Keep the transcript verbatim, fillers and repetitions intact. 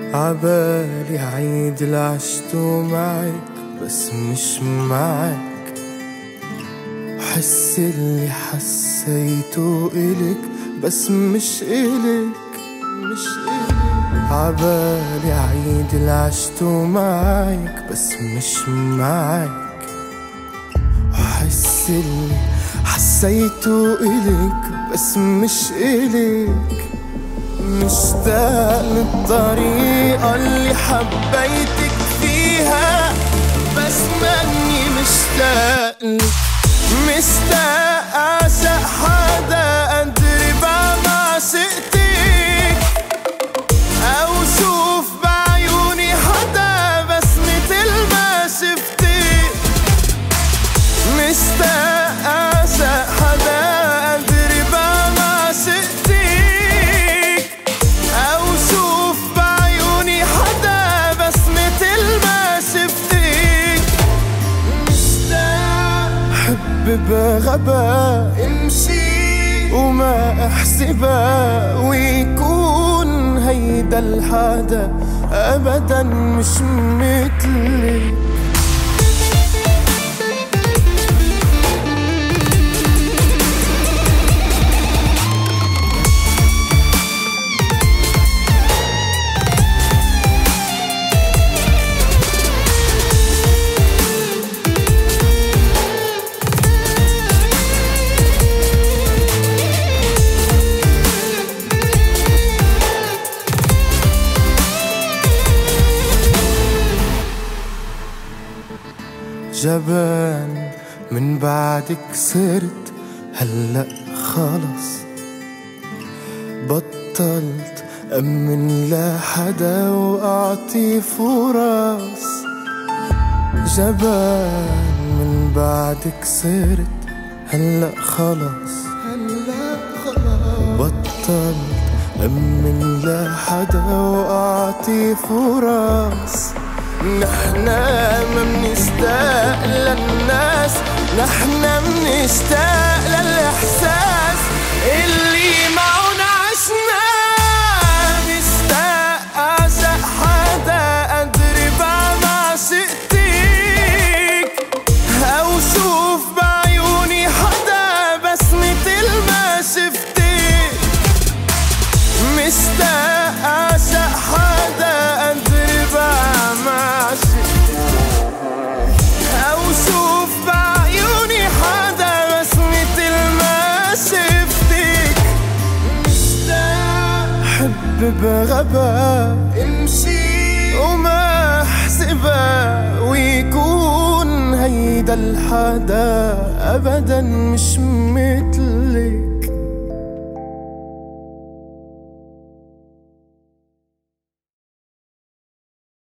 عبالي عيد اللي عشته معك بس مش معك، حس اللي حسيته إلك بس مش إلك مش إلك. عبالي عيد اللي عشته معك بس مش معك، حس اللي حسيته إلك بس مش إلك. مشتاق للطريقة اللي حبيتك فيها بس ماني مشتاق لك. مشتاق أعشق حدا أدري بعد عشقتك، أو شوف بعيوني حدا بس متل ما شفتك. مشتاق أعشق حدا أدري بعد عشقتك، أو شوف بعيوني حدا بس متل ما شفتك. مشتاق حب بغباء امشي وما احسبها، ويكون هيدا الحدا ابدا مش مثلي. جبان من بعدك صرت هلأ خلص، بطلت أمن لحدا وأعطي فرص. جبان من بعدك صرت هلأ خلص، بطلت أمن لحدا وأعطي فرص. نحنا ما منشتاق للناس، نحنا منشتاق للإحساس اللي معنا عشناه. مشتاق أعشق حدا أدري بعد عشقتك، أو شوف بعيوني حدا بس متل ما شفتك. مشتاق أعشق حدا أدري بعد ما عشقتك، أو شوف بعيوني حدا بس متل ما شفتك. مشتاق حب بغباء امشي وما احسبها، ويكون هيدا الحدا أبدا مش مثل